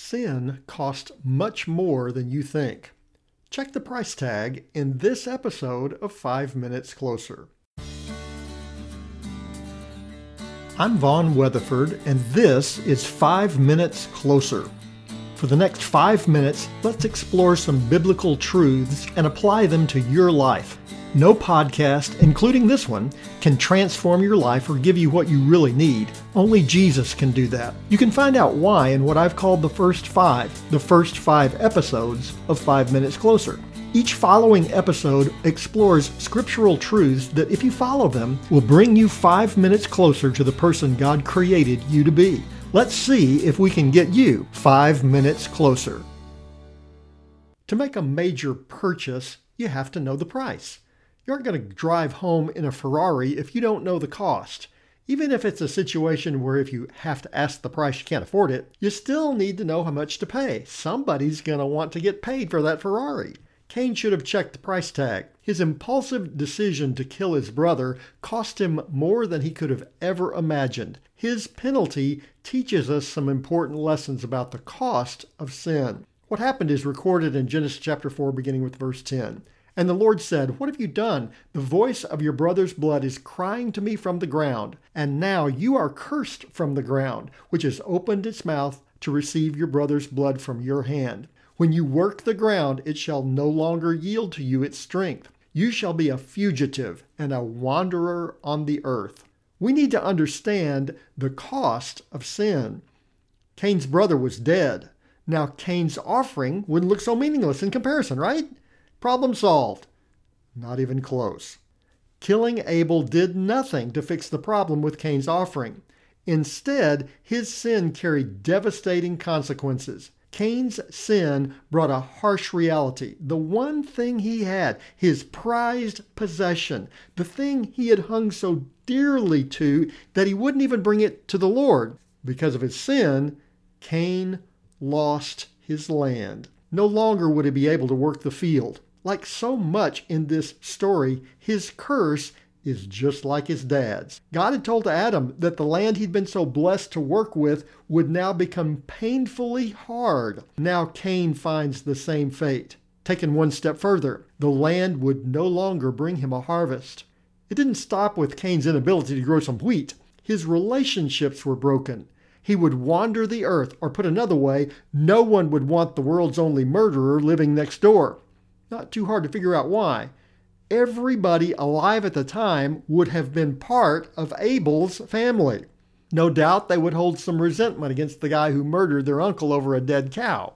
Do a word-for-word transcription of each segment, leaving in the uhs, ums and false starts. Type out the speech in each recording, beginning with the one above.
Sin costs much more than you think. Check the price tag in this episode of Five Minutes Closer. I'm Vaughn Weatherford, and this is Five Minutes Closer. For the next five minutes, let's explore some biblical truths and apply them to your life. No podcast, including this one, can transform your life or give you what you really need. Only Jesus can do that. You can find out why in what I've called the first five, the first five episodes of Five Minutes Closer. Each following episode explores scriptural truths that, if you follow them, will bring you five minutes closer to the person God created you to be. Let's see if we can get you five minutes closer. To make a major purchase, you have to know the price. You aren't going to drive home in a Ferrari if you don't know the cost. Even if it's a situation where if you have to ask the price, you can't afford it, you still need to know how much to pay. Somebody's going to want to get paid for that Ferrari. Cain should have checked the price tag. His impulsive decision to kill his brother cost him more than he could have ever imagined. His penalty teaches us some important lessons about the cost of sin. What happened is recorded in Genesis chapter four, beginning with verse ten. And the Lord said, "What have you done? The voice of your brother's blood is crying to me from the ground. And now you are cursed from the ground, which has opened its mouth to receive your brother's blood from your hand. When you work the ground, it shall no longer yield to you its strength. You shall be a fugitive and a wanderer on the earth." We need to understand the cost of sin. Cain's brother was dead. Now Cain's offering wouldn't look so meaningless in comparison, right? Problem solved. Not even close. Killing Abel did nothing to fix the problem with Cain's offering. Instead, his sin carried devastating consequences. Cain's sin brought a harsh reality. The one thing he had, his prized possession, the thing he had hung so dearly to that he wouldn't even bring it to the Lord. Because of his sin, Cain lost his land. No longer would he be able to work the field. Like so much in this story, his curse is just like his dad's. God had told Adam that the land he'd been so blessed to work with would now become painfully hard. Now Cain finds the same fate. Taken one step further, the land would no longer bring him a harvest. It didn't stop with Cain's inability to grow some wheat. His relationships were broken. He would wander the earth, or put another way, no one would want the world's only murderer living next door. Not too hard to figure out why. Everybody alive at the time would have been part of Abel's family. No doubt they would hold some resentment against the guy who murdered their uncle over a dead cow.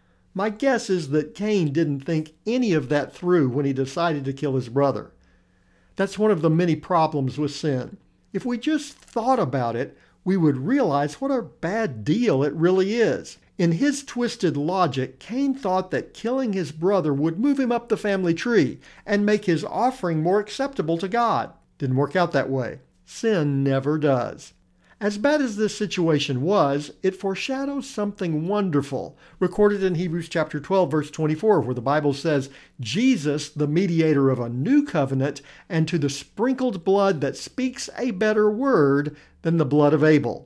My guess is that Cain didn't think any of that through when he decided to kill his brother. That's one of the many problems with sin. If we just thought about it, we would realize what a bad deal it really is. In his twisted logic, Cain thought that killing his brother would move him up the family tree and make his offering more acceptable to God. Didn't work out that way. Sin never does. As bad as this situation was, it foreshadows something wonderful, recorded in Hebrews chapter twelve, verse twenty-four, where the Bible says, "Jesus, the mediator of a new covenant, and to the sprinkled blood that speaks a better word than the blood of Abel."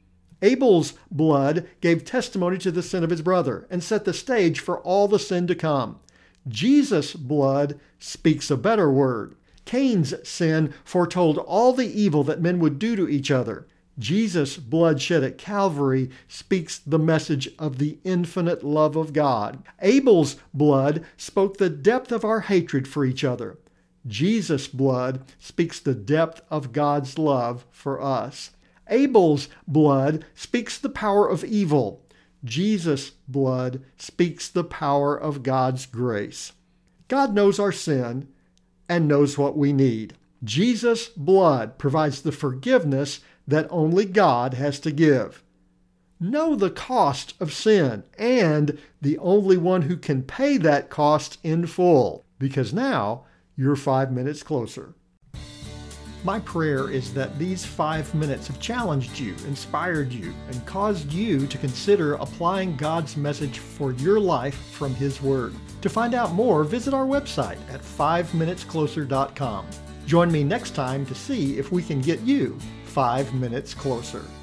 Abel's blood gave testimony to the sin of his brother and set the stage for all the sin to come. Jesus' blood speaks a better word. Cain's sin foretold all the evil that men would do to each other. Jesus' blood shed at Calvary speaks the message of the infinite love of God. Abel's blood spoke the depth of our hatred for each other. Jesus' blood speaks the depth of God's love for us. Abel's blood speaks the power of evil. Jesus' blood speaks the power of God's grace. God knows our sin and knows what we need. Jesus' blood provides the forgiveness that only God has to give. Know the cost of sin and the only one who can pay that cost in full, because now you're five minutes closer. My prayer is that these five minutes have challenged you, inspired you, and caused you to consider applying God's message for your life from His Word. To find out more, visit our website at five minutes closer dot com. Join me next time to see if we can get you five minutes closer.